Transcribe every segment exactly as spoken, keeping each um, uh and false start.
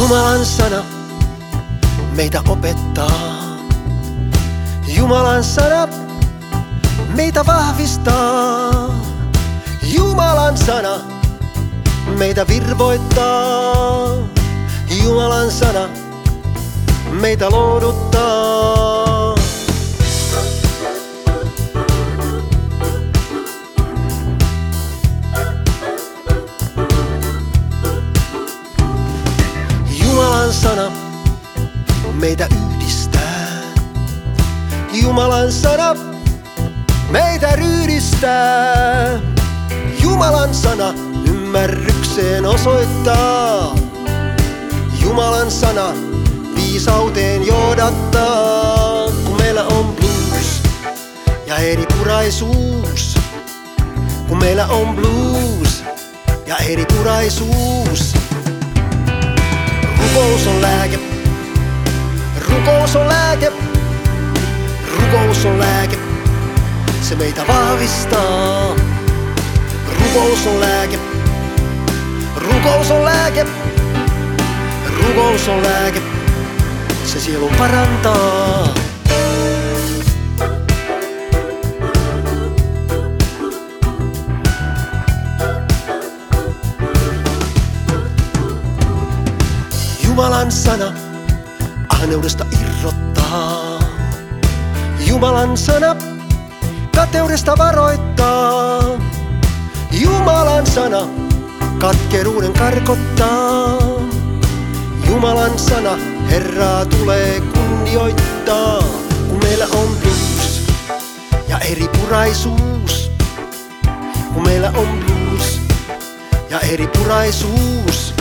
Jumalan sana meitä opettaa. Jumalan sana meitä vahvistaa. Jumalan sana meitä virvoittaa. Jumalan sana meitä lohduttaa. Jumalan sana meitä yhdistää. Jumalan sana meitä ryhdistää. Jumalan sana ymmärrykseen osoittaa. Jumalan sana viisauteen johdattaa. Kun meillä on blues ja eripuraisuus. Kun meillä on blues ja eripuraisuus. Rukous on lääke. Rukous on lääke. Rukous on lääke. Se meitä vahvistaa. Rukous on lääke. Rukous on lääke. Rukous on lääke. Se sielun parantaa. Jumalan sana ahneudesta irrottaa. Jumalan sana kateudesta varoittaa. Jumalan sana katkeruuden karkottaa. Jumalan sana Herraa tulee kunnioittaa. Kun meillä on blues ja eripuraisuus. Kun meillä on blues ja eripuraisuus.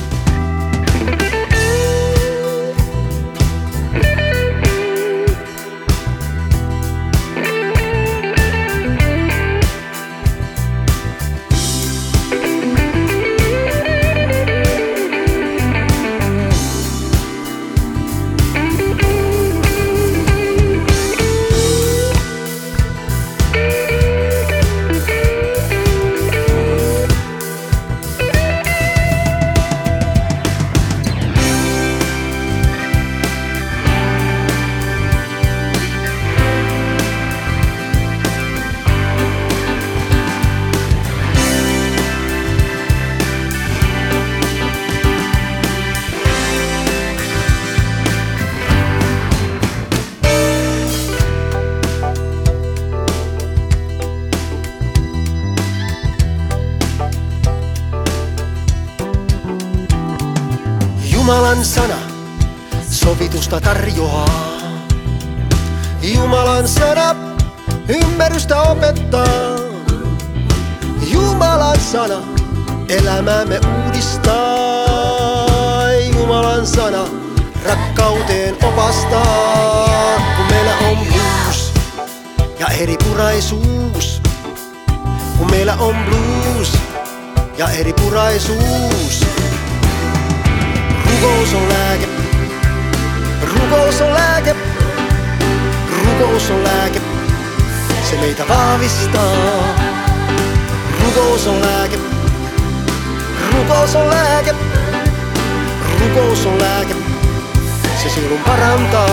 Jumalan sana sovitusta tarjoaa. Jumalan sana ymmärrystä opettaa. Jumalan sana elämäämme uudistaa. Jumalan sana rakkauteen opastaa. Kun meillä on blues ja eripuraisuus. Kun meillä on blues ja eripuraisuus. Rukous on lääke. Rukous on lääke. Rukous on lääke. Se meitä vahvistaa. Rukous on lääke. Rukous on lääke. Rukous on lääke. Se sielun parantaa.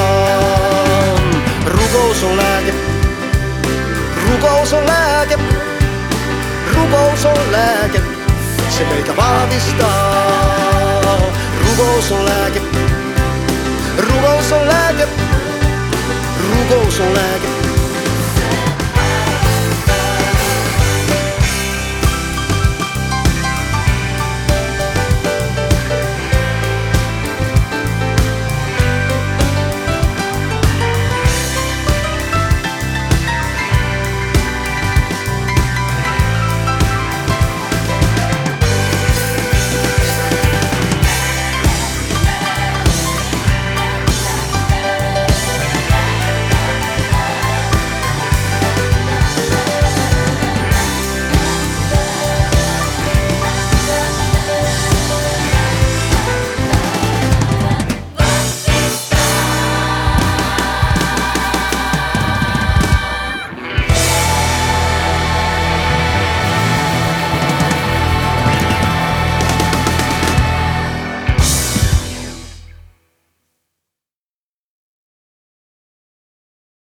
Rukous on lääke. Rukous on lääke. Rukous on lääke. Se meitä vahvistaa. Rukous on lääke. Rukous on lääke. Rukous on lääke.